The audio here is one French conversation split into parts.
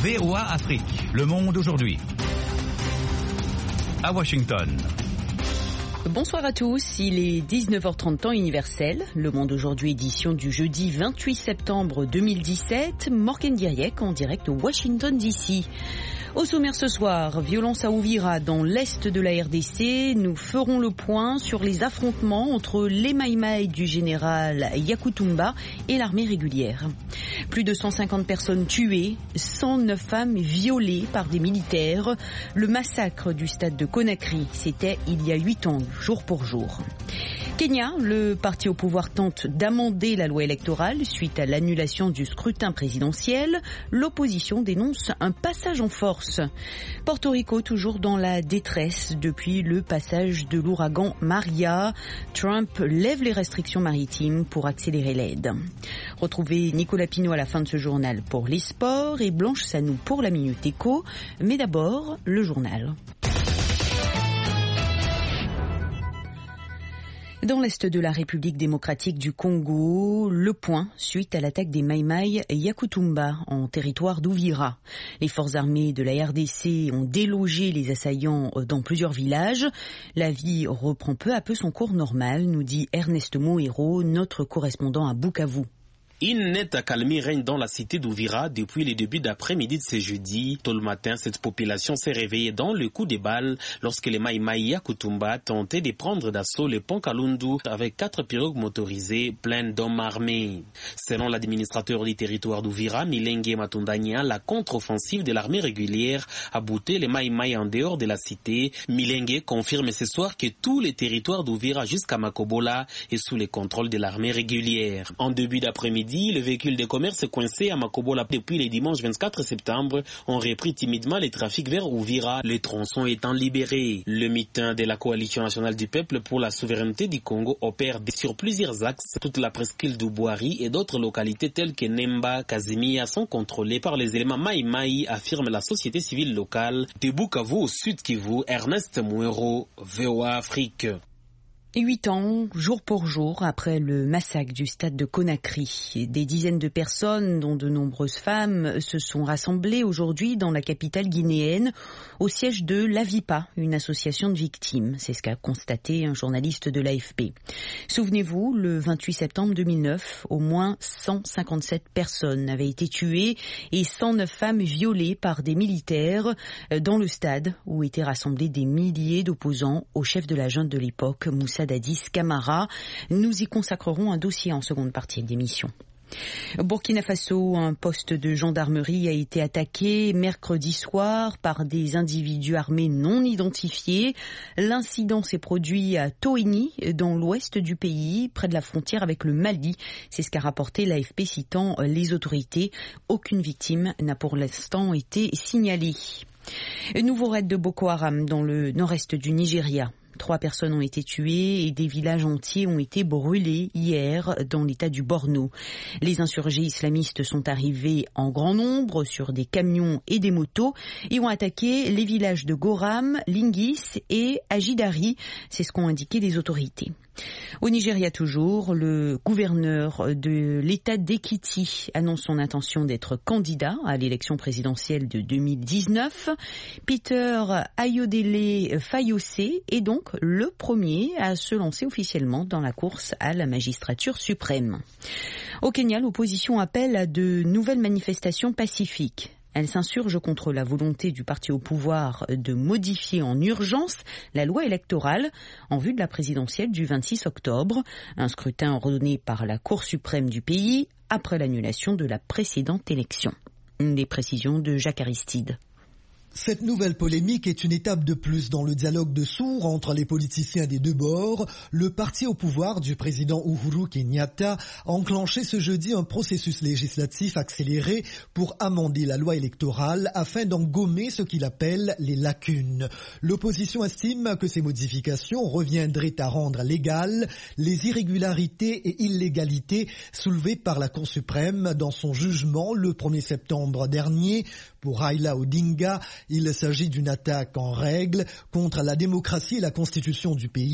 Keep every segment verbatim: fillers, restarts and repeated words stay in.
V O A Afrique, Le Monde aujourd'hui. À Washington. Bonsoir à tous, il est dix-neuf heures trente temps universel. Le Monde aujourd'hui, édition du jeudi vingt-huit septembre deux mille dix-sept. Morgan Diriek en direct de Washington D C. Au sommaire ce soir, violence à Uvira dans l'est de la R D C. Nous ferons le point sur les affrontements entre les Maïmaï du général Yakutumba et l'armée régulière. Plus de cent cinquante personnes tuées, cent neuf femmes violées par des militaires. Le massacre du stade de Conakry, c'était il y a huit ans, jour pour jour. Kenya, le parti au pouvoir tente d'amender la loi électorale suite à l'annulation du scrutin présidentiel. L'opposition dénonce un passage en force. Porto Rico, toujours dans la détresse depuis le passage de l'ouragan Maria. Trump lève les restrictions maritimes pour accélérer l'aide. Retrouvez Nicolas Pinault à la fin de ce journal pour les sports et Blanche Sanou pour la Minute Éco. Mais d'abord, le journal. Dans l'est de la République démocratique du Congo, le point suite à l'attaque des Maïmaï Yakutumba en territoire d'Uvira. Les forces armées de la R D C ont délogé les assaillants dans plusieurs villages. La vie reprend peu à peu son cours normal, nous dit Ernest Mohero, notre correspondant à Bukavu. Une nette accalmie règne dans la cité d'Uvira depuis le début d'après-midi de ce jeudi. Tôt le matin, cette population s'est réveillée dans le coup des balles lorsque les Maïmaï Yakutumba tentaient de prendre d'assaut le pont Kalundu avec quatre pirogues motorisées pleines d'hommes armés. Selon l'administrateur du territoire d'Uvira, Milenge Matundanya, la contre-offensive de l'armée régulière a bouté les Maïmaï en dehors de la cité. Milenge confirme ce soir que tout le territoire d'Uvira jusqu'à Makobola est sous le contrôle de l'armée régulière. En début d'après-midi, le véhicule de commerce coincé à Makobola depuis le dimanche vingt-quatre septembre ont repris timidement le trafic vers Uvira, les tronçons étant libérés. Le mitin de la Coalition nationale du peuple pour la souveraineté du Congo opère sur plusieurs axes. Toute la presqu'île d'Ubwari et d'autres localités telles que Nemba, Kazimia sont contrôlées par les éléments Maïmaï, affirme la société civile locale. De Bukavu au Sud Kivu, Ernest Mouero, V O A Afrique. Huit ans, jour pour jour, après le massacre du stade de Conakry. Des dizaines de personnes, dont de nombreuses femmes, se sont rassemblées aujourd'hui dans la capitale guinéenne, au siège de l'Avipa, une association de victimes. C'est ce qu'a constaté un journaliste de l'A F P. Souvenez-vous, le vingt-huit septembre deux mille neuf, au moins cent cinquante-sept personnes avaient été tuées et cent neuf femmes violées par des militaires dans le stade où étaient rassemblés des milliers d'opposants au chef de la junte de l'époque, Moussa Dadis Camara. Nous y consacrerons un dossier en seconde partie d'émission. Burkina Faso, un poste de gendarmerie a été attaqué mercredi soir par des individus armés non identifiés. L'incident s'est produit à Toini, dans l'ouest du pays, près de la frontière avec le Mali. C'est ce qu'a rapporté l'A F P citant les autorités. Aucune victime n'a pour l'instant été signalée. Nouveau raid de Boko Haram dans le nord-est du Nigeria. Trois personnes ont été tuées et des villages entiers ont été brûlés hier dans l'état du Borno. Les insurgés islamistes sont arrivés en grand nombre sur des camions et des motos et ont attaqué les villages de Goram, Lingis et Ajidari. C'est ce qu'ont indiqué les autorités. Au Nigeria toujours, le gouverneur de l'État d'Ekiti annonce son intention d'être candidat à l'élection présidentielle de deux mille dix-neuf. Peter Ayodele Fayose est donc le premier à se lancer officiellement dans la course à la magistrature suprême. Au Kenya, l'opposition appelle à de nouvelles manifestations pacifiques. Elle s'insurge contre la volonté du parti au pouvoir de modifier en urgence la loi électorale en vue de la présidentielle du vingt-six octobre, un scrutin ordonné par la Cour suprême du pays après l'annulation de la précédente élection. Des précisions de Jacques Aristide. Cette nouvelle polémique est une étape de plus dans le dialogue de sourds entre les politiciens des deux bords. Le parti au pouvoir du président Uhuru Kenyatta a enclenché ce jeudi un processus législatif accéléré pour amender la loi électorale afin d'en gommer ce qu'il appelle les lacunes. L'opposition estime que ces modifications reviendraient à rendre légales les irrégularités et illégalités soulevées par la Cour suprême dans son jugement le premier septembre dernier. Pour Raila Odinga, il s'agit d'une attaque en règle contre la démocratie et la constitution du pays.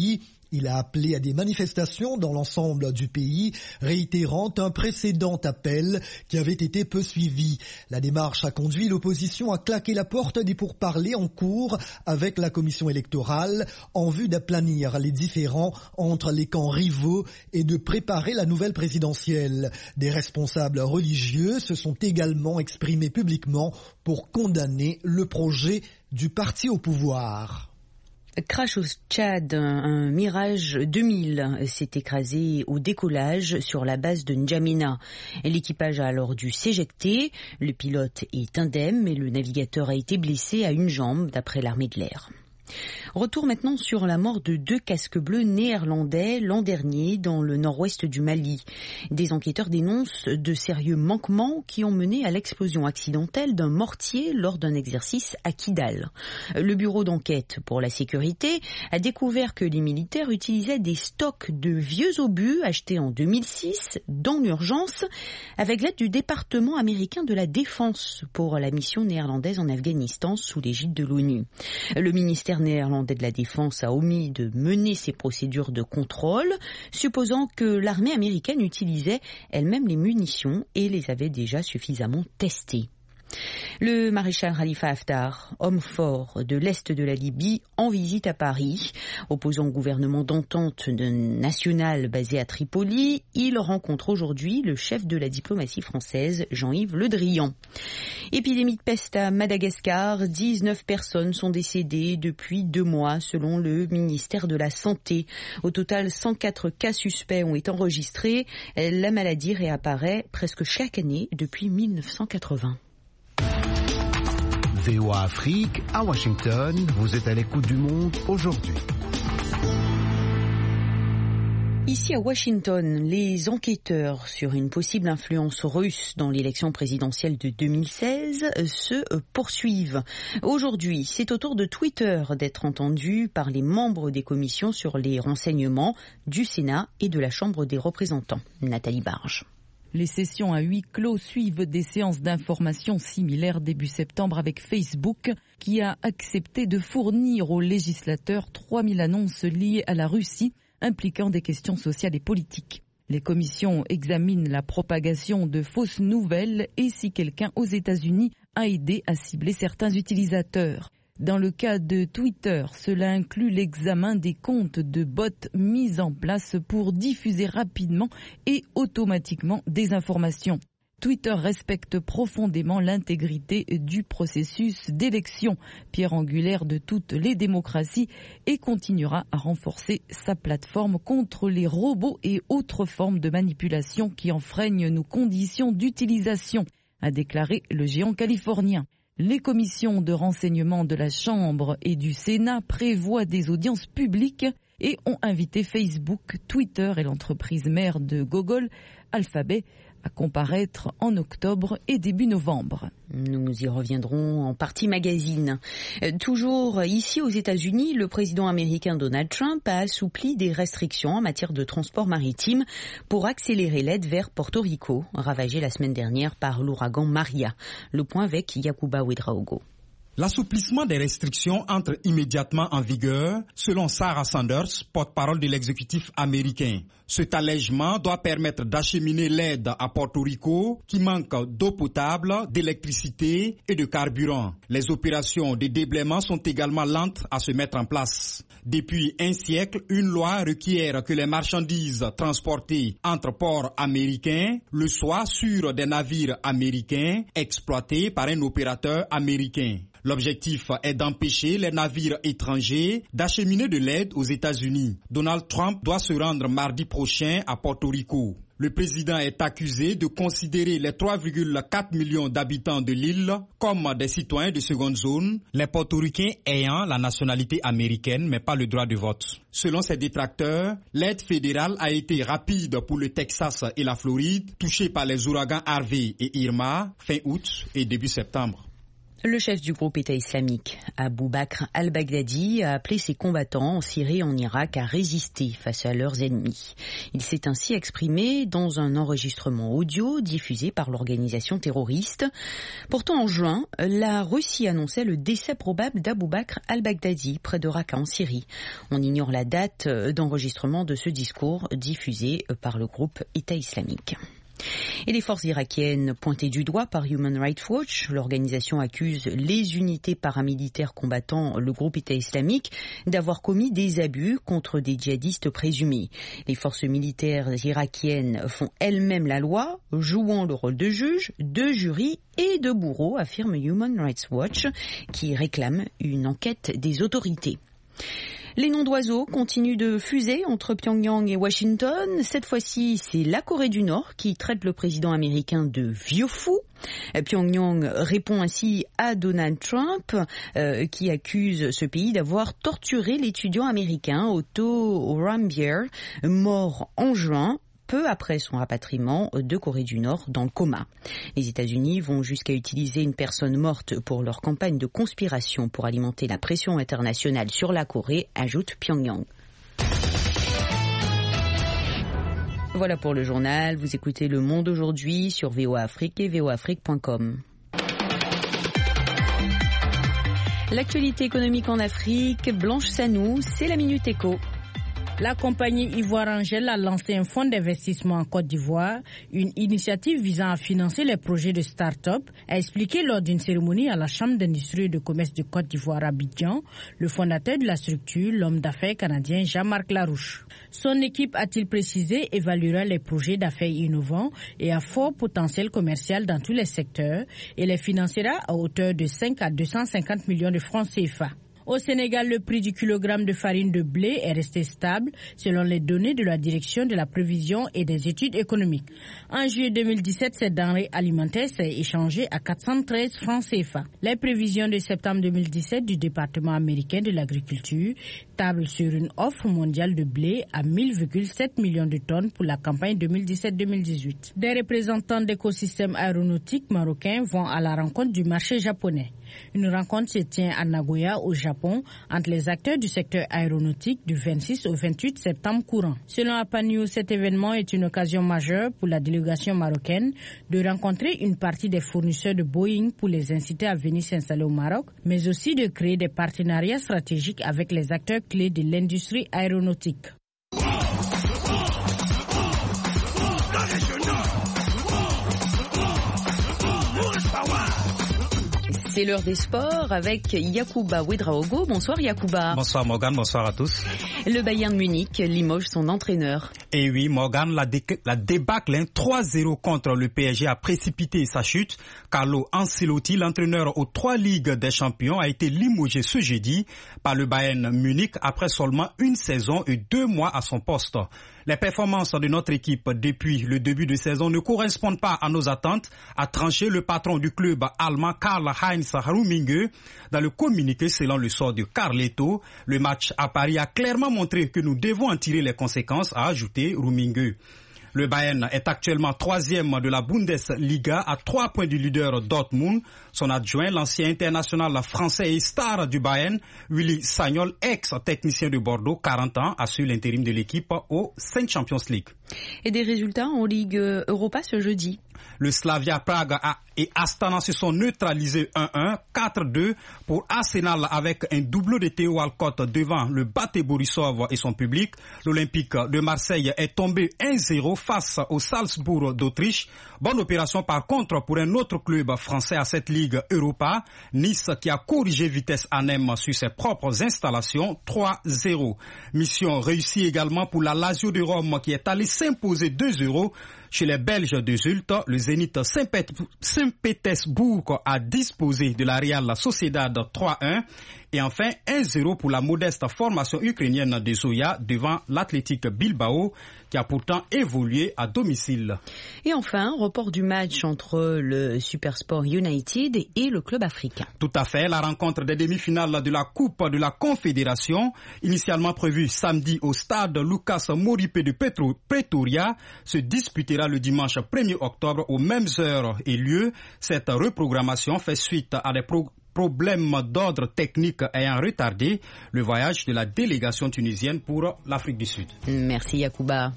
Il a appelé à des manifestations dans l'ensemble du pays, réitérant un précédent appel qui avait été peu suivi. La démarche a conduit l'opposition à claquer la porte des pourparlers en cours avec la commission électorale en vue d'aplanir les différends entre les camps rivaux et de préparer la nouvelle présidentielle. Des responsables religieux se sont également exprimés publiquement pour condamner le projet du parti au pouvoir. Crash au Tchad, un Mirage deux mille s'est écrasé au décollage sur la base de N'Djamena. L'équipage a alors dû s'éjecter. Le pilote est indemne, mais le navigateur a été blessé à une jambe, d'après l'armée de l'air. Retour maintenant sur la mort de deux casques bleus néerlandais l'an dernier dans le nord-ouest du Mali. Des enquêteurs dénoncent de sérieux manquements qui ont mené à l'explosion accidentelle d'un mortier lors d'un exercice à Kidal. Le bureau d'enquête pour la sécurité a découvert que les militaires utilisaient des stocks de vieux obus achetés en deux mille six dans l'urgence avec l'aide du département américain de la défense pour la mission néerlandaise en Afghanistan sous l'égide de l'ONU. Le ministère néerlandais de la Défense a omis de mener ces procédures de contrôle, supposant que l'armée américaine utilisait elle-même les munitions et les avait déjà suffisamment testées. Le maréchal Khalifa Haftar, homme fort de l'Est de la Libye, en visite à Paris. Opposant au gouvernement d'entente nationale basé à Tripoli, il rencontre aujourd'hui le chef de la diplomatie française, Jean-Yves Le Drian. Épidémie de peste à Madagascar, dix-neuf personnes sont décédées depuis deux mois selon le ministère de la Santé. Au total, cent quatre cas suspects ont été enregistrés. La maladie réapparaît presque chaque année depuis mille neuf cent quatre-vingts. V O A Afrique, à Washington, vous êtes à l'écoute du monde aujourd'hui. Ici à Washington, les enquêteurs sur une possible influence russe dans l'élection présidentielle de deux mille seize se poursuivent. Aujourd'hui, c'est au tour de Twitter d'être entendu par les membres des commissions sur les renseignements du Sénat et de la Chambre des représentants. Nathalie Barge. Les sessions à huis clos suivent des séances d'information similaires début septembre avec Facebook, qui a accepté de fournir aux législateurs trois mille annonces liées à la Russie, impliquant des questions sociales et politiques. Les commissions examinent la propagation de fausses nouvelles et si quelqu'un aux États-Unis a aidé à cibler certains utilisateurs. Dans le cas de Twitter, cela inclut l'examen des comptes de bots mis en place pour diffuser rapidement et automatiquement des informations. Twitter respecte profondément l'intégrité du processus d'élection, pierre angulaire de toutes les démocraties, et continuera à renforcer sa plateforme contre les robots et autres formes de manipulation qui enfreignent nos conditions d'utilisation, a déclaré le géant californien. Les commissions de renseignement de la Chambre et du Sénat prévoient des audiences publiques et ont invité Facebook, Twitter et l'entreprise mère de Google, Alphabet, à comparaître en octobre et début novembre. Nous y reviendrons en partie magazine. Toujours ici aux États-Unis, le président américain Donald Trump a assoupli des restrictions en matière de transport maritime pour accélérer l'aide vers Porto Rico, ravagée la semaine dernière par l'ouragan Maria. Le point avec Yacouba Ouedraogo. L'assouplissement des restrictions entre immédiatement en vigueur, selon Sarah Sanders, porte-parole de l'exécutif américain. Cet allègement doit permettre d'acheminer l'aide à Porto Rico, qui manque d'eau potable, d'électricité et de carburant. Les opérations de déblaiement sont également lentes à se mettre en place. Depuis un siècle, une loi requiert que les marchandises transportées entre ports américains le soient sur des navires américains exploités par un opérateur américain. L'objectif est d'empêcher les navires étrangers d'acheminer de l'aide aux États-Unis. Donald Trump doit se rendre mardi prochain à Porto Rico. Le président est accusé de considérer les trois virgule quatre millions d'habitants de l'île comme des citoyens de seconde zone, les portoricains ayant la nationalité américaine mais pas le droit de vote. Selon ses détracteurs, l'aide fédérale a été rapide pour le Texas et la Floride, touchés par les ouragans Harvey et Irma fin août et début septembre. Le chef du groupe État islamique, Abu Bakr al-Baghdadi, a appelé ses combattants en Syrie et en Irak à résister face à leurs ennemis. Il s'est ainsi exprimé dans un enregistrement audio diffusé par l'organisation terroriste. Pourtant, en juin, la Russie annonçait le décès probable d'Abu Bakr al-Baghdadi près de Raqqa en Syrie. On ignore la date d'enregistrement de ce discours diffusé par le groupe État islamique. Et les forces irakiennes pointées du doigt par Human Rights Watch, l'organisation accuse les unités paramilitaires combattant le groupe État islamique d'avoir commis des abus contre des djihadistes présumés. Les forces militaires irakiennes font elles-mêmes la loi, jouant le rôle de juge, de jury et de bourreau, affirme Human Rights Watch, qui réclame une enquête des autorités. Les noms d'oiseaux continuent de fuser entre Pyongyang et Washington. Cette fois-ci, c'est la Corée du Nord qui traite le président américain de vieux fou. Pyongyang répond ainsi à Donald Trump, euh, qui accuse ce pays d'avoir torturé l'étudiant américain Otto Warmbier, mort en juin, peu après son rapatriement de Corée du Nord dans le coma. Les États-Unis vont jusqu'à utiliser une personne morte pour leur campagne de conspiration pour alimenter la pression internationale sur la Corée, ajoute Pyongyang. Voilà pour le journal. Vous écoutez Le Monde aujourd'hui sur V O A Afrique et v o afrique point com. L'actualité économique en Afrique, Blanche Sanou, c'est la Minute Éco. La compagnie Ivoire Angel a lancé un fonds d'investissement en Côte d'Ivoire, une initiative visant à financer les projets de start-up, a expliqué lors d'une cérémonie à la Chambre d'industrie et de commerce de Côte d'Ivoire à Abidjan, le fondateur de la structure, l'homme d'affaires canadien Jean-Marc Larouche. Son équipe, a-t-il précisé, évaluera les projets d'affaires innovants et à fort potentiel commercial dans tous les secteurs et les financera à hauteur de cinq à deux cent cinquante millions de francs C F A. Au Sénégal, le prix du kilogramme de farine de blé est resté stable selon les données de la Direction de la prévision et des études économiques. En juillet deux mille dix-sept, cette denrée alimentaire s'est échangée à quatre cent treize francs C F A. Les prévisions de septembre deux mille dix-sept du département américain de l'agriculture tablent sur une offre mondiale de blé à mille virgule sept millions de tonnes pour la campagne deux mille dix-sept deux mille dix-huit. Des représentants d'écosystèmes aéronautiques marocains vont à la rencontre du marché japonais. Une rencontre se tient à Nagoya, au Japon, entre les acteurs du secteur aéronautique du vingt-six au vingt-huit septembre courant. Selon APA News, cet événement est une occasion majeure pour la délégation marocaine de rencontrer une partie des fournisseurs de Boeing pour les inciter à venir s'installer au Maroc, mais aussi de créer des partenariats stratégiques avec les acteurs clés de l'industrie aéronautique. C'est l'heure des sports avec Yacouba Ouedraogo. Bonsoir Yacouba. Bonsoir Morgane, bonsoir à tous. Le Bayern Munich limoge son entraîneur. Et oui Morgane, la, dé- la débâcle hein, trois zéro contre le P S G a précipité sa chute. Carlo Ancelotti, l'entraîneur aux trois ligues des champions, a été limogé ce jeudi par le Bayern Munich après seulement une saison et deux mois à son poste. Les performances de notre équipe depuis le début de saison ne correspondent pas à nos attentes, a tranché le patron du club allemand Karl-Heinz Rummenigge. Dans le communiqué selon le sort de Carletto, le match à Paris a clairement montré que nous devons en tirer les conséquences, a ajouté Rummenigge. Le Bayern est actuellement troisième de la Bundesliga à trois points du leader Dortmund. Son adjoint, l'ancien international français et star du Bayern, Willy Sagnol, ex-technicien de Bordeaux, quarante ans, assure l'intérim de l'équipe au cinq Champions League. Et des résultats en Ligue Europa ce jeudi. Le Slavia Prague et Astana se sont neutralisés un un, quatre deux pour Arsenal avec un doublé de Théo Walcott devant le Bate Borisov et son public. L'Olympique de Marseille est tombé un zéro face au Salzbourg d'Autriche. Bonne opération par contre pour un autre club français à cette Ligue Europa, Nice qui a corrigé Vitesse Arnhem sur ses propres installations, trois zéro. Mission réussie également pour la Lazio de Rome qui est allée s'imposer deux zéro chez les Belges de Zulte. Le Zénith Saint-Pétersbourg a disposé de la Real Sociedad trois un. Et enfin, un zéro pour la modeste formation ukrainienne de Zoya devant l'Athletic Bilbao qui a pourtant évolué à domicile. Et enfin, report du match entre le Supersport United et le club africain. Tout à fait, la rencontre des demi-finales de la Coupe de la Confédération, initialement prévue samedi au stade Lucas Moripe de Pretoria, se disputera tiendra le dimanche premier octobre aux mêmes heures et lieux. Cette reprogrammation fait suite à des pro- problèmes d'ordre technique ayant retardé le voyage de la délégation tunisienne pour l'Afrique du Sud. Merci Yacouba.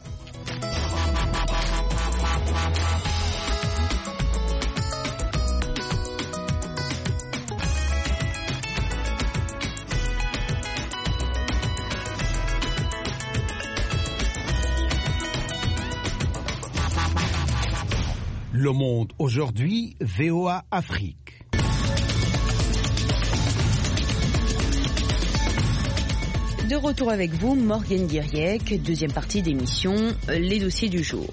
Le Monde aujourd'hui, V O A Afrique. De retour avec vous, Morgane Guiriec, deuxième partie d'émission, les dossiers du jour.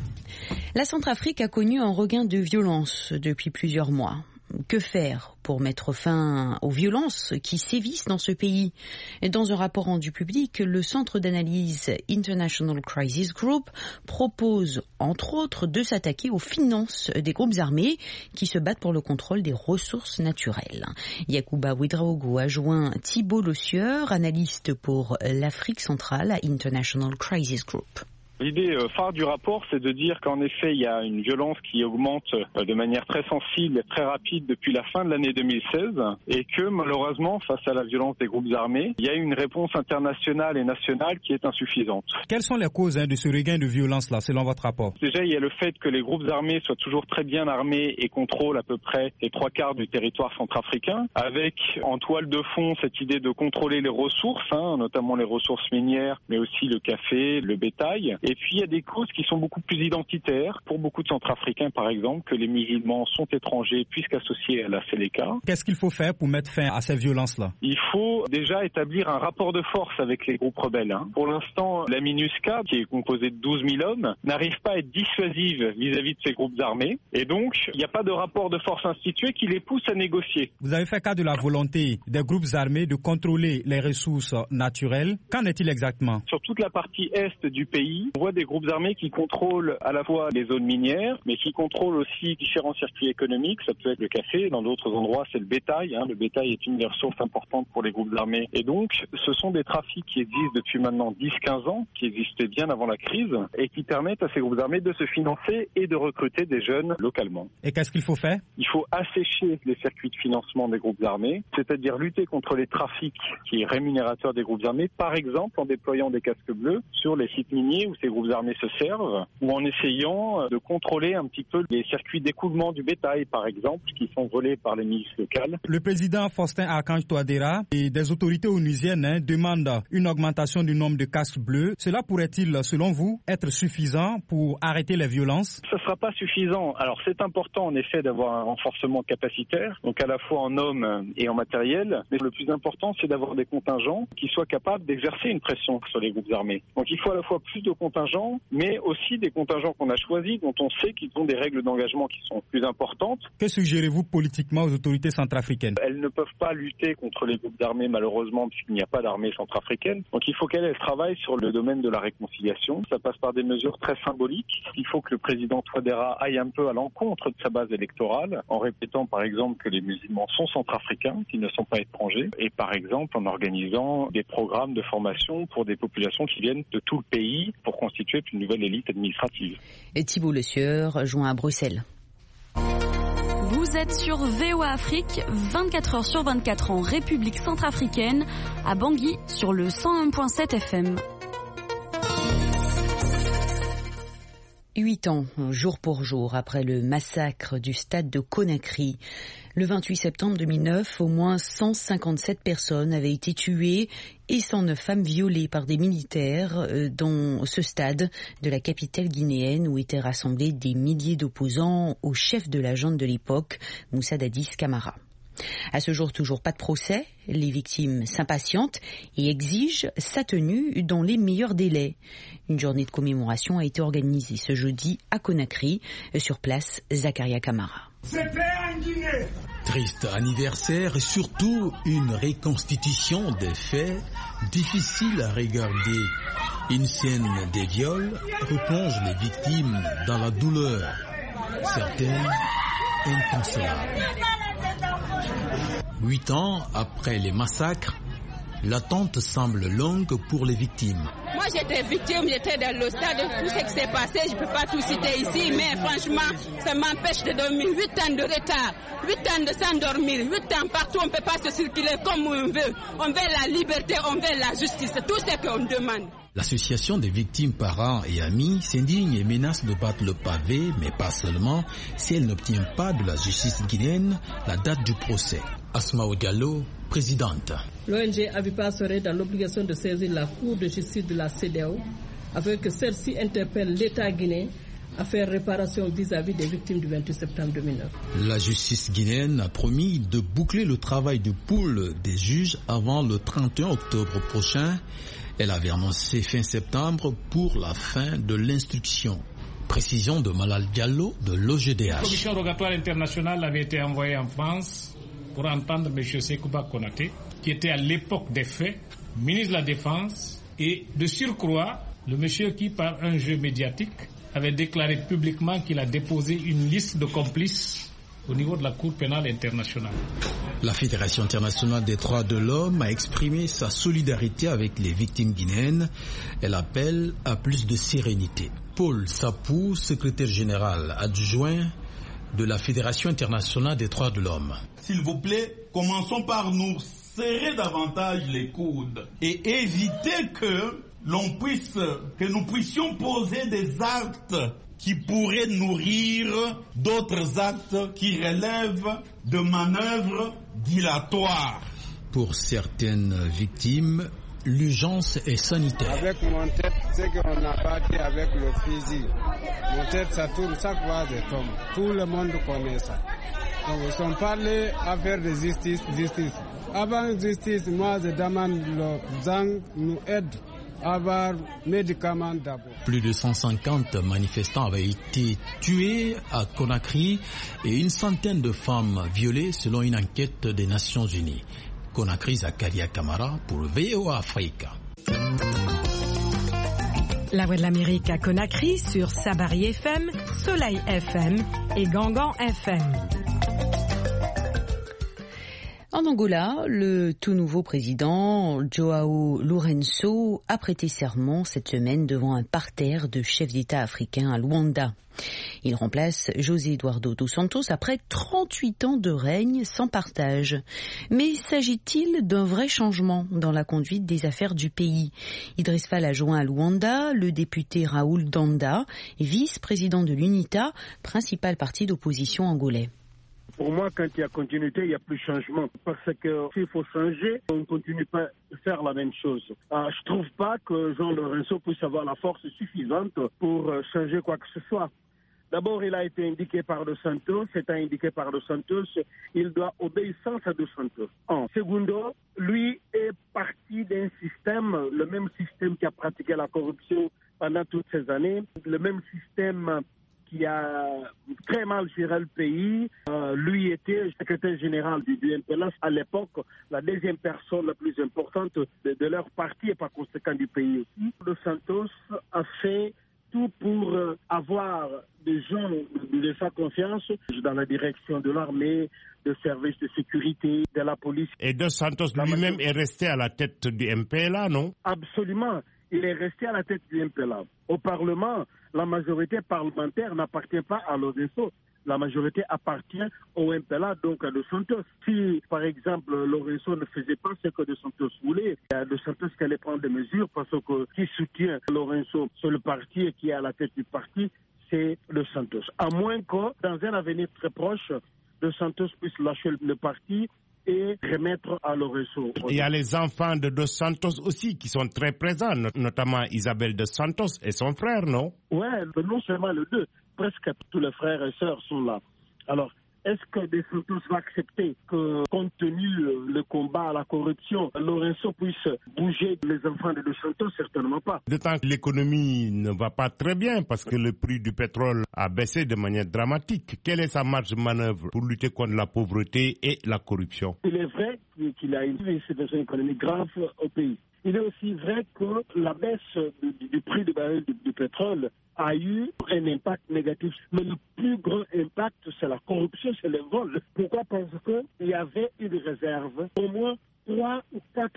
La Centrafrique a connu un regain de violence depuis plusieurs mois. Que faire pour mettre fin aux violences qui sévissent dans ce pays? Dans un rapport rendu public, le centre d'analyse International Crisis Group propose, entre autres, de s'attaquer aux finances des groupes armés qui se battent pour le contrôle des ressources naturelles. Yacouba Ouedraogo a joint Thibault Le Sieur, analyste pour l'Afrique centrale à International Crisis Group. L'idée phare du rapport, c'est de dire qu'en effet, il y a une violence qui augmente de manière très sensible, très rapide depuis la fin de l'année deux mille seize et que malheureusement, face à la violence des groupes armés, il y a une réponse internationale et nationale qui est insuffisante. Quelles sont les causes hein, de ce regain de violence-là, selon votre rapport? Déjà, il y a le fait que les groupes armés soient toujours très bien armés et contrôlent à peu près les trois quarts du territoire centrafricain, avec en toile de fond cette idée de contrôler les ressources, hein, notamment les ressources minières, mais aussi le café, le bétail. Et puis il y a des causes qui sont beaucoup plus identitaires, pour beaucoup de Centrafricains par exemple, que les musulmans sont étrangers puisqu'associés à la Séléka. Qu'est-ce qu'il faut faire pour mettre fin à ces violences-là? Il faut déjà établir un rapport de force avec les groupes rebelles. Hein. Pour l'instant, la MINUSCA, qui est composée de douze mille hommes, n'arrive pas à être dissuasive vis-à-vis de ces groupes armés. Et donc, il n'y a pas de rapport de force institué qui les pousse à négocier. Vous avez fait cas de la volonté des groupes armés de contrôler les ressources naturelles. Qu'en est-il exactement? Sur toute la partie est du pays, on voit des groupes armés qui contrôlent à la fois les zones minières, mais qui contrôlent aussi différents circuits économiques. Ça peut être le café, dans d'autres endroits c'est le bétail. Hein. Le bétail est une des ressources importantes pour les groupes armés. Et donc, ce sont des trafics qui existent depuis maintenant dix à quinze ans, qui existaient bien avant la crise, et qui permettent à ces groupes armés de se financer et de recruter des jeunes localement. Et qu'est-ce qu'il faut faire? Il faut assécher les circuits de financement des groupes armés, c'est-à-dire lutter contre les trafics qui est rémunérateur des groupes armés, par exemple en déployant des casques bleus sur les sites miniers où ces groupes armés se servent, ou en essayant de contrôler un petit peu les circuits d'écoulement du bétail, par exemple, qui sont volés par les milices locales. Le président Faustin Archange Touadéra et des autorités onusiennes hein, demandent une augmentation du nombre de casques bleus. Cela pourrait-il, selon vous, être suffisant pour arrêter les violences? Ce ne sera pas suffisant. Alors c'est important en effet d'avoir un renforcement capacitaire, donc à la fois en hommes et en matériel, mais le plus important c'est d'avoir des contingents qui soient capables d'exercer une pression sur les groupes armés. Donc il faut à la fois plus de contingents, mais aussi des contingents qu'on a choisis, dont on sait qu'ils ont des règles d'engagement qui sont plus importantes. Que suggérez-vous politiquement aux autorités centrafricaines? Elles ne peuvent pas lutter contre les groupes armés malheureusement, puisqu'il n'y a pas d'armée centrafricaine. Donc il faut qu'elles elles travaillent sur le domaine de la réconciliation. Ça passe par des mesures très symboliques. Il faut que le président Touadéra aille un peu à l'encontre de sa base électorale, en répétant par exemple que les musulmans sont centrafricains, qu'ils ne sont pas étrangers, et par exemple en organisant des programmes de formation pour des populations qui viennent de tout le pays pour constituer une nouvelle élite administrative. Et Thibault Le Sieur, joint à Bruxelles. Vous êtes sur V O A Afrique, vingt-quatre heures sur vingt-quatre en République centrafricaine, à Bangui sur le cent un virgule sept F M. Huit ans, jour pour jour, après le massacre du stade de Conakry. Le vingt-huit septembre deux mille neuf, au moins cent cinquante-sept personnes avaient été tuées et cent neuf femmes violées par des militaires dans ce stade de la capitale guinéenne où étaient rassemblés des milliers d'opposants au chef de la junte de l'époque, Moussa Dadis Camara. À ce jour, toujours pas de procès. Les victimes s'impatientent et exigent sa tenue dans les meilleurs délais. Une journée de commémoration a été organisée ce jeudi à Conakry. Sur place, Zakaria Camara. Triste anniversaire et surtout une reconstitution des faits difficile à regarder. Une scène des viols replonge les victimes dans la douleur, certaines inconsolables. Huit ans après les massacres, L'attente semble longue pour les victimes. Moi j'étais victime, j'étais dans le stade, tout ce qui s'est passé, je ne peux pas tout citer ici, mais franchement, ça m'empêche de dormir. huit ans de retard, huit ans de s'endormir, huit ans partout, on ne peut pas se circuler comme on veut. On veut la liberté, on veut la justice, c'est tout ce qu'on demande. L'association des victimes, parents et amis s'indigne et menace de battre le pavé, mais pas seulement, si elle n'obtient pas de la justice guinéenne la date du procès. Asmaou Diallo, présidente. L'O N G Avipa serait dans l'obligation de saisir la Cour de justice de la C E D E A O afin que celle-ci interpelle l'État guinéen à faire réparation vis-à-vis des victimes du vingt-huit septembre deux mille neuf. La justice guinéenne a promis de boucler le travail du pool des juges avant le trente et un octobre prochain. Elle avait annoncé fin septembre pour la fin de l'instruction. Précision de Malal Diallo de l'O G D H. La commission rogatoire internationale avait été envoyée en France pour entendre M. Sekouba Konaté, qui était à l'époque des faits ministre de la Défense, et de surcroît, le monsieur qui, par un jeu médiatique, avait déclaré publiquement qu'il a déposé une liste de complices au niveau de la Cour pénale internationale. La Fédération internationale des droits de l'homme a exprimé sa solidarité avec les victimes guinéennes. Elle appelle à plus de sérénité. Paul Sapou, secrétaire général adjoint de la Fédération internationale des droits de l'homme. S'il vous plaît, commençons par nous serrer davantage les coudes et éviter que l'on puisse, que nous puissions poser des actes qui pourraient nourrir d'autres actes qui relèvent de manœuvres dilatoires. Pour certaines victimes, l'urgence est sanitaire. Avec mon tête, c'est qu'on n'a pas dit avec le fusil. Mon tête, ça tourne chaque fois je tombe. Tout le monde connaît ça. Donc, ils sont parlés à faire de justice, justice. Avant justice, moi, je demande le Zang nous aide à avoir médicaments d'abord. Plus de cent cinquante manifestants avaient été tués à Conakry et une centaine de femmes violées selon une enquête des Nations Unies. Conakry, Zakaria Kamara pour V O A Afrique. La Voix de l'Amérique à Conakry sur Sabari F M, Soleil F M et Gangan F M. En Angola, le tout nouveau président João Lourenço a prêté serment cette semaine devant un parterre de chefs d'État africains à Luanda. Il remplace José Eduardo dos Santos après trente-huit ans de règne sans partage. Mais s'agit-il d'un vrai changement dans la conduite des affaires du pays? Idriss Fall a joint à Luanda le député Raoul Danda, vice-président de l'UNITA, principal parti d'opposition angolais. Pour moi, quand il y a continuité, il n'y a plus changement. Parce que s'il faut changer, on ne continue pas à faire la même chose. Euh, je ne trouve pas que João Lourenço puisse avoir la force suffisante pour euh, changer quoi que ce soit. D'abord, il a été indiqué par Dos Santos. Étant indiqué par Dos Santos, il doit obéissance à Dos Santos. En secondo, lui est parti d'un système, le même système qui a pratiqué la corruption pendant toutes ces années, le même système qui a très mal géré le pays. Euh, lui était secrétaire général du, du M P L A à l'époque, la deuxième personne la plus importante de, de leur parti et par conséquent du pays aussi. Dos Santos a fait tout pour euh, avoir des gens de, de sa confiance dans la direction de l'armée, des services de sécurité, de la police. Et Dos Santos lui-même est resté à la tête du M P L A, non? Absolument. Il est resté à la tête du M P L A. Au Parlement, la majorité parlementaire n'appartient pas à Lourenço. La majorité appartient au M P L A, donc à Dos Santos. Si, par exemple, Lourenço ne faisait pas ce que Dos Santos voulait, il y a Dos Santos qui allait prendre des mesures parce que qui soutient Lourenço sur le parti et qui est à la tête du parti, c'est Dos Santos. À moins que, dans un avenir très proche, Dos Santos puisse lâcher le parti et remettre à Lourenço. Il y a les enfants de Dos Santos aussi qui sont très présents, notamment Isabelle Dos Santos et son frère, non? Oui, non seulement les deux, presque tous les frères et sœurs sont là. Alors, est-ce que Dos Santos va accepter que, compte tenu le combat à la corruption, Lourenço puisse bouger les enfants de Dos Santos? Certainement pas. D'autant que l'économie ne va pas très bien parce que le prix du pétrole a baissé de manière dramatique. Quelle est sa marge de manœuvre pour lutter contre la pauvreté et la corruption? Il est vrai qu'il a une situation économique grave au pays. Il est aussi vrai que la baisse du, du prix du baril du, du pétrole a eu un impact négatif. Mais le plus grand impact, c'est la corruption, c'est le vol. Pourquoi? Parce qu'il y avait une réserve, au moins trois ou quatre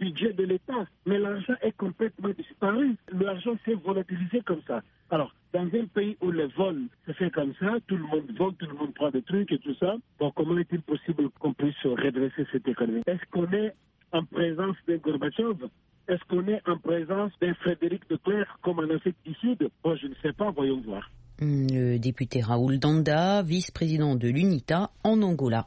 budget de l'État. Mais l'argent est complètement disparu. L'argent s'est volatilisé comme ça. Alors, dans un pays où le vol se fait comme ça, tout le monde vole, tout le monde prend des trucs et tout ça, donc comment est-il possible qu'on puisse redresser cette économie? Est-ce qu'on est en présence d'un Gorbatchev? Est-ce qu'on est en présence d'un Frédéric de Klerk comme en Afrique du Sud? Bon, je ne sais pas, voyons voir. Le député Raoul Danda, vice-président de l'UNITA en Angola.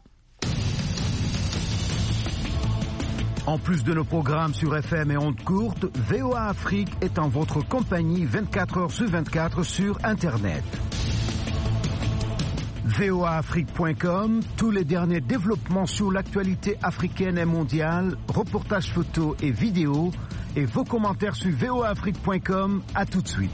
En plus de nos programmes sur F M et ondes courtes, V O A Afrique est en votre compagnie vingt-quatre heures sur vingt-quatre sur Internet. V O A Afrique point com, tous les derniers développements sur l'actualité africaine et mondiale, reportages photos et vidéos, et vos commentaires sur V O A Afrique point com. À tout de suite.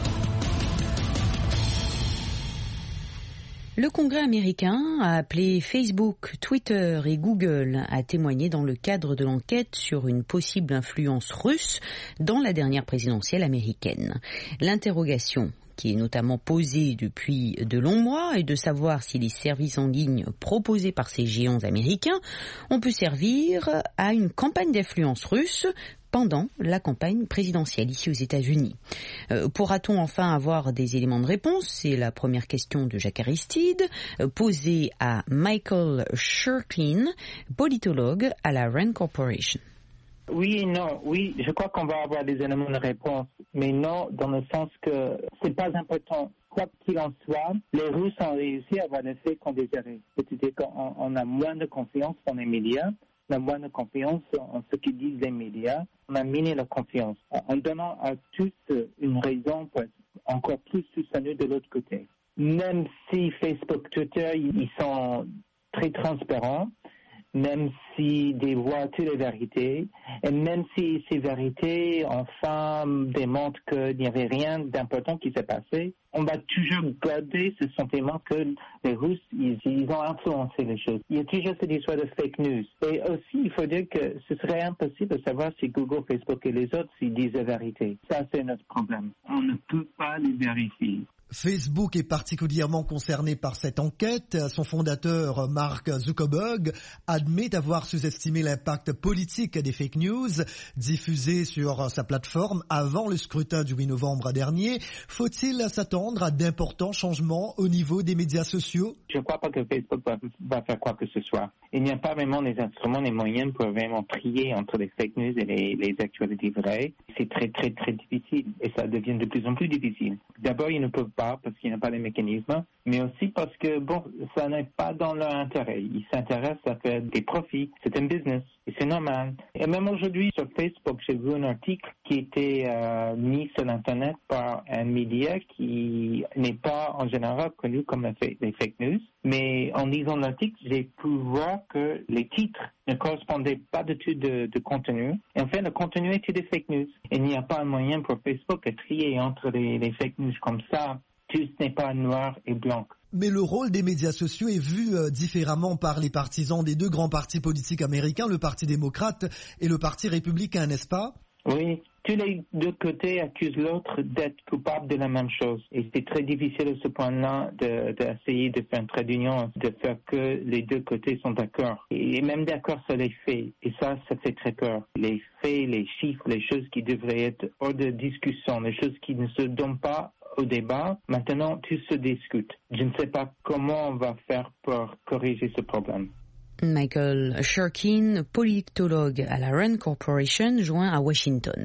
Le Congrès américain a appelé Facebook, Twitter et Google à témoigner dans le cadre de l'enquête sur une possible influence russe dans la dernière présidentielle américaine. L'interrogation, qui est notamment posée depuis de longs mois, est de savoir si les services en ligne proposés par ces géants américains ont pu servir à une campagne d'influence russe pendant la campagne présidentielle ici aux États-Unis. Euh, pourra-t-on enfin avoir des éléments de réponse? C'est la première question de Jacques Aristide, euh, posée à Michael Shurkin, politologue à la Rand Corporation. Oui et non. Oui, je crois qu'on va avoir des éléments de réponse, mais non dans le sens que c'est pas important. Quoi qu'il en soit, les Russes ont réussi à avoir l'effet qu'on désirait. C'est-à-dire qu'on on a moins de confiance dans les médias, on a moins de confiance en ce que disent les médias, on a miné la confiance en donnant à tous une raison pour être encore plus soutenus de l'autre côté. Même si Facebook, Twitter, ils sont très transparents, même s'ils dévoilent toutes les vérités, et même si ces vérités, enfin, démontrent qu'il n'y avait rien d'important qui s'est passé, on va toujours garder ce sentiment que les Russes, ils, ils ont influencé les choses. Il y a toujours cette histoire de fake news. Et aussi, il faut dire que ce serait impossible de savoir si Google, Facebook et les autres, s'ils disent la vérité. Ça, c'est notre problème. On ne peut pas les vérifier. Facebook est particulièrement concerné par cette enquête. Son fondateur, Mark Zuckerberg, admet avoir sous-estimé l'impact politique des fake news diffusées sur sa plateforme avant le scrutin du huit novembre dernier. Faut-il s'attendre à d'importants changements au niveau des médias sociaux? Je ne crois pas que Facebook va, va faire quoi que ce soit. Il n'y a pas vraiment les instruments, les moyens pour vraiment trier entre les fake news et les, les actualités vraies. C'est très, très, très difficile et ça devient de plus en plus difficile. D'abord, ils ne peuvent pas parce qu'il n'y a pas les mécanismes, mais aussi parce que, bon, ça n'est pas dans leur intérêt. Ils s'intéressent à faire des profits. C'est un business et c'est normal. Et même aujourd'hui, sur Facebook, j'ai vu un article qui était euh, mis sur l'Internet par un média qui n'est pas en général connu comme les fake news. Mais en lisant l'article, j'ai pu voir que les titres ne correspondaient pas du tout de, de contenu. Et en fait, le contenu était des fake news. Et il n'y a pas un moyen pour Facebook de trier entre les, les fake news comme ça. Tout n'est pas noir et blanc. Mais le rôle des médias sociaux est vu euh, différemment par les partisans des deux grands partis politiques américains, le Parti démocrate et le Parti républicain, n'est-ce pas? Oui, tous les deux côtés accusent l'autre d'être coupable de la même chose. Et c'est très difficile à ce point-là d'essayer de, de faire un trait d'union, de faire que les deux côtés sont d'accord. Et même d'accord sur les faits. Et ça, ça fait très peur. Les faits, les chiffres, les choses qui devraient être hors de discussion, les choses qui ne se donnent pas au débat, maintenant tout se discute. Je ne sais pas comment on va faire pour corriger ce problème. Michael Shurkin, politologue à la Rand Corporation, joint à Washington.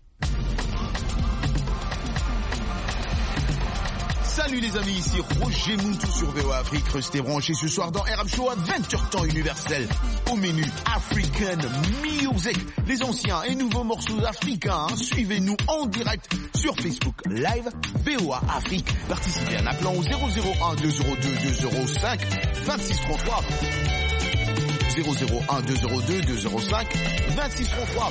Salut les amis, ici Roger Moutou sur V O A Afrique. Restez branchés ce soir dans R M Show à vingt heures temps universel. Au menu African Music, les anciens et nouveaux morceaux africains. Hein. Suivez-nous en direct sur Facebook Live V O A Afrique. Participez en appelant au zéro zéro un deux zéro deux deux zéro cinq vingt-six trente-trois. zéro zéro un deux zéro deux deux zéro cinq vingt-six trente-trois.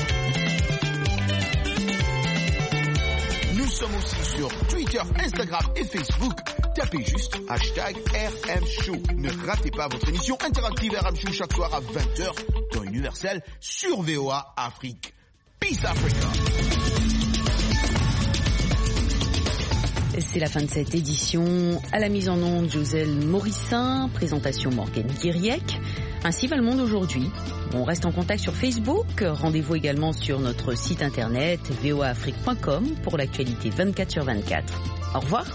Nous sommes aussi sur Twitter, Instagram et Facebook. Tapez juste hashtag R M Show. Ne ratez pas votre émission interactive R M Show chaque soir à vingt heures dans Universel sur V O A Afrique. Peace Africa. C'est la fin de cette édition. À la mise en onde, Joselle Morissin. Présentation Morgane Guiriec. Ainsi va le monde aujourd'hui. On reste en contact sur Facebook. Rendez-vous également sur notre site internet v o a afrique point com pour l'actualité vingt-quatre sur vingt-quatre. Au revoir.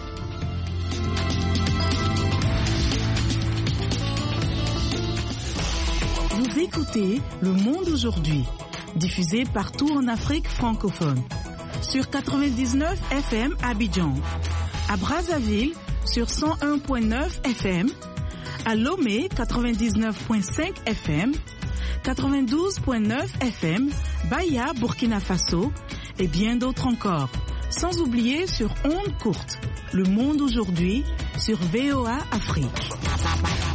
Vous écoutez Le Monde aujourd'hui, diffusé partout en Afrique francophone. Sur quatre-vingt-dix-neuf F M à Abidjan, à Brazzaville sur cent un virgule neuf F M, à Lomé quatre-vingt-dix-neuf virgule cinq F M, quatre-vingt-douze virgule neuf F M, Baya, Burkina Faso et bien d'autres encore. Sans oublier sur ondes courtes, Le Monde aujourd'hui sur V O A Afrique.